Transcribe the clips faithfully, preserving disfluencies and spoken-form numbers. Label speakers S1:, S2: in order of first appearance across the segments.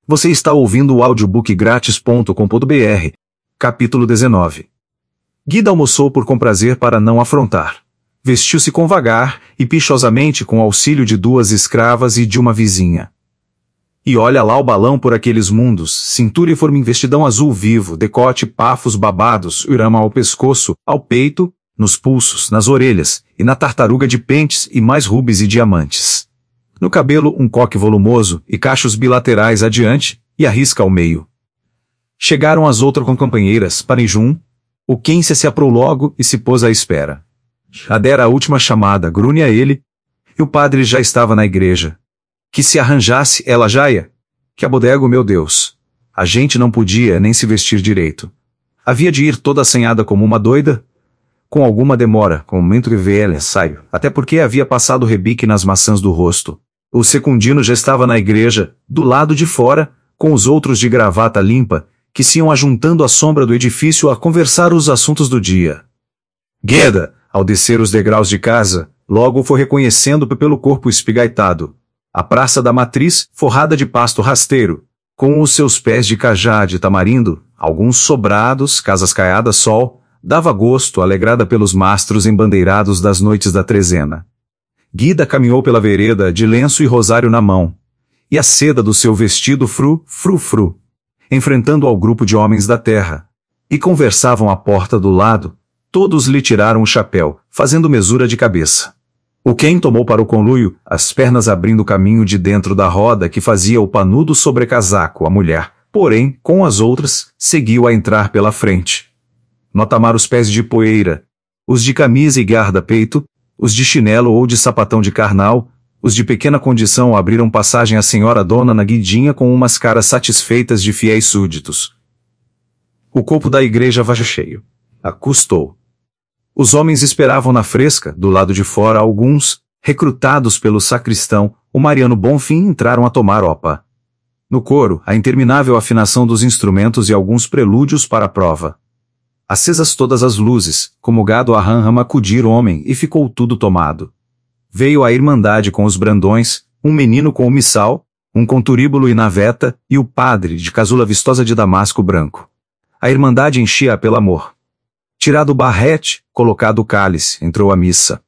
S1: Você está ouvindo o audiobook grátis ponto com ponto br. Capítulo dezenove. Guida almoçou por comprazer para não afrontar. Vestiu-se com vagar e pichosamente com auxílio de duas escravas e de uma vizinha. E olha lá o balão por aqueles mundos, cintura e forma em vestidão azul vivo, decote, pafos babados, urama ao pescoço, ao peito, nos pulsos, nas orelhas, e na tartaruga de pentes e mais rubis e diamantes. No cabelo um coque volumoso e cachos bilaterais adiante, e a risca ao meio. Chegaram as outras companheiras, Parijum. O Quência se aprou logo e se pôs à espera. Já dera a última chamada, grunha ele, e o padre já estava na igreja. Que se arranjasse ela já ia. Que a bodega, meu Deus. A gente não podia nem se vestir direito. Havia de ir toda assanhada como uma doida. Com alguma demora, com muito que velha, saio, até porque havia passado o rebique nas maçãs do rosto. O secundino já estava na igreja, do lado de fora, com os outros de gravata limpa, que se iam ajuntando à sombra do edifício a conversar os assuntos do dia. Gueda, ao descer os degraus de casa, logo o foi reconhecendo pelo corpo espigaitado. A praça da matriz, forrada de pasto rasteiro, com os seus pés de cajá de tamarindo, alguns sobrados, casas caiadas sol, dava gosto, alegrada pelos mastros embandeirados das noites da trezena. Guida caminhou pela vereda de lenço e rosário na mão, e a seda do seu vestido fru, fru, fru, enfrentando ao grupo de homens da terra, e conversavam à porta do lado, todos lhe tiraram o chapéu, fazendo mesura de cabeça. O quem tomou para o conluio, as pernas abrindo caminho de dentro da roda que fazia o panudo sobrecasaco, a mulher, porém, com as outras, seguiu a entrar pela frente. Notamar os pés de poeira, os de camisa e guarda-peito, os de chinelo ou de sapatão de carnal, os de pequena condição abriram passagem à senhora dona na guidinha com umas caras satisfeitas de fiéis súditos. O corpo da igreja vai cheio. Acustou. Os homens esperavam na fresca, do lado de fora alguns, recrutados pelo sacristão, o Mariano Bonfim entraram a tomar opa. No coro, a interminável afinação dos instrumentos e alguns prelúdios para a prova. Acesas todas as luzes, como gado a rã-rama acudir homem, e ficou tudo tomado. Veio a irmandade com os brandões, um menino com o missal, um com turíbulo e naveta, e o padre de casula vistosa de damasco branco. A irmandade enchia pelo amor. Tirado o barrete, colocado o cálice, entrou a missa.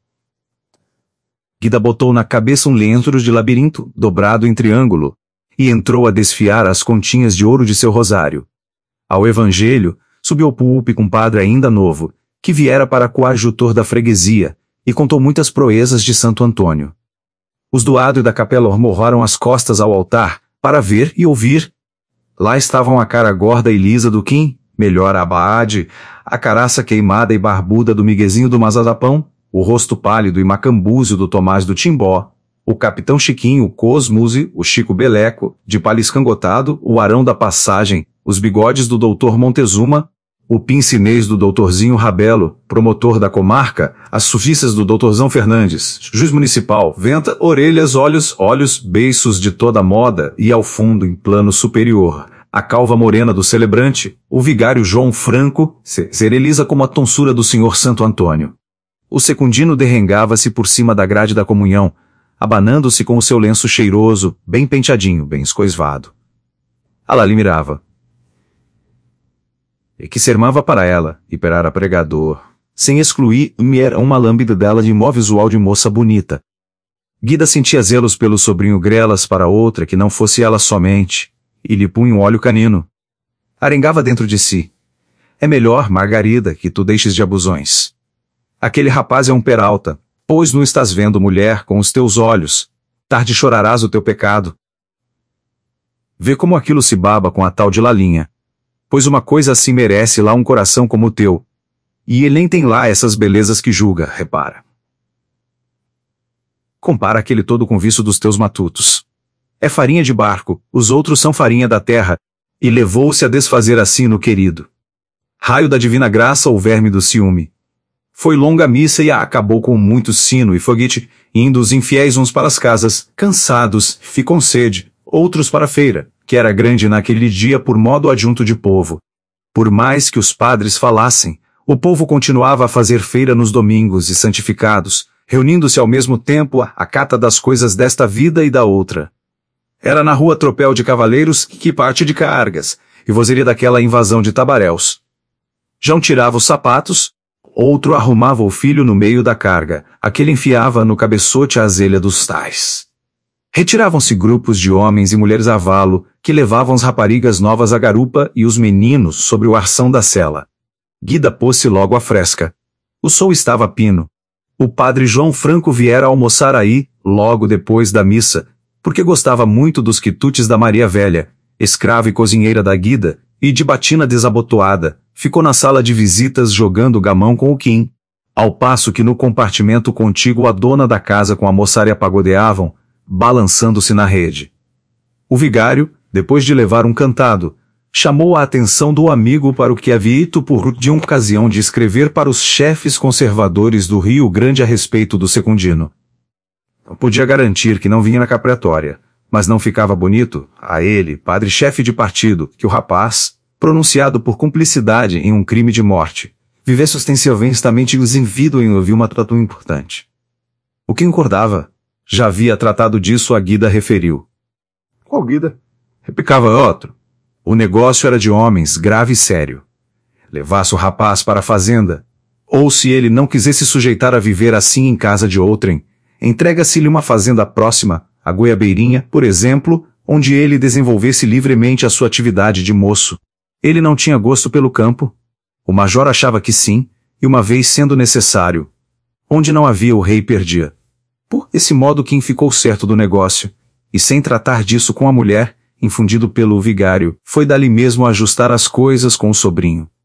S1: Guida botou na cabeça um lenço de labirinto, dobrado em triângulo, e entrou a desfiar as continhas de ouro de seu rosário. Ao evangelho, subiu ao púlpito um padre ainda novo, que viera para coadjutor da freguesia, e contou muitas proezas de Santo Antônio. Os do adro e da capela morraram as costas ao altar, para ver e ouvir. Lá estavam a cara gorda e lisa do Kim, melhor a Abaade, a caraça queimada e barbuda do Miguezinho do Mazazapão, o rosto pálido e macambúzio do Tomás do Timbó, o capitão Chiquinho, o Cosmuse, o Chico Beleco, de palho escangotado, o Arão da Passagem, os bigodes do doutor Montezuma, o pincinês do doutorzinho Rabelo, promotor da comarca, as sufiças do doutorzão Fernandes, juiz municipal, venta, orelhas, olhos, olhos, beiços de toda moda, e ao fundo, em plano superior, a calva morena do celebrante, o vigário João Franco, serelisa como a tonsura do senhor Santo Antônio. O secundino derrengava-se por cima da grade da comunhão, abanando-se com o seu lenço cheiroso, bem penteadinho, bem escoivado. Alali mirava. E que sermava para ela, e perara pregador, sem excluir, me era uma lambida dela de mó visual de moça bonita. Guida sentia zelos pelo sobrinho grelas para outra que não fosse ela somente, e lhe punha um óleo canino. Arengava dentro de si. É melhor, Margarida, que tu deixes de abusões. Aquele rapaz é um peralta, pois não estás vendo mulher com os teus olhos, tarde chorarás o teu pecado. Vê como aquilo se baba com a tal de Lalinha. Pois uma coisa assim merece lá um coração como o teu. E ele nem tem lá essas belezas que julga, repara. Compara aquele todo com viço dos teus matutos. É farinha de barco, os outros são farinha da terra, e levou-se a desfazer assim no querido. Raio da divina graça ou verme do ciúme. Foi longa a missa e a acabou com muito sino e foguete, indo os infiéis uns para as casas, cansados, ficam sede, outros para a feira, que era grande naquele dia por modo adjunto de povo. Por mais que os padres falassem, o povo continuava a fazer feira nos domingos e santificados, reunindo-se ao mesmo tempo à cata das coisas desta vida e da outra. Era na rua tropel de cavaleiros que parte de cargas, e vozeria daquela invasão de tabaréus. João tirava os sapatos, outro arrumava o filho no meio da carga, aquele enfiava no cabeçote a azelha dos tais. Retiravam-se grupos de homens e mulheres a valo, que levavam as raparigas novas à garupa e os meninos sobre o arção da sela. Guida pôs-se logo à fresca. O sol estava pino. O padre João Franco viera almoçar aí, logo depois da missa, porque gostava muito dos quitutes da Maria Velha, escrava e cozinheira da Guida, e de batina desabotoada, ficou na sala de visitas jogando gamão com o Kim, ao passo que no compartimento contíguo a dona da casa com a moçária pagodeavam, balançando-se na rede. O vigário, depois de levar um cantado, chamou a atenção do amigo para o que havia ito por de uma ocasião de escrever para os chefes conservadores do Rio Grande a respeito do secundino. Não podia garantir que não vinha na capreatória, mas não ficava bonito, a ele, padre-chefe de partido, que o rapaz, pronunciado por cumplicidade em um crime de morte, vivesse ostensivamente desenvido em ouvir uma trato importante. O que concordava? Já havia tratado disso, a Guida referiu. Qual Guida? Replicava outro. O negócio era de homens, grave e sério. Levasse o rapaz para a fazenda, ou se ele não quisesse sujeitar a viver assim em casa de outrem, entrega-se-lhe uma fazenda próxima, a Goiabeirinha, por exemplo, onde ele desenvolvesse livremente a sua atividade de moço. Ele não tinha gosto pelo campo? O major achava que sim, e uma vez sendo necessário. Onde não havia o rei perdia. Por esse modo Kim ficou certo do negócio, e sem tratar disso com a mulher, infundido pelo vigário, foi dali mesmo ajustar as coisas com o sobrinho.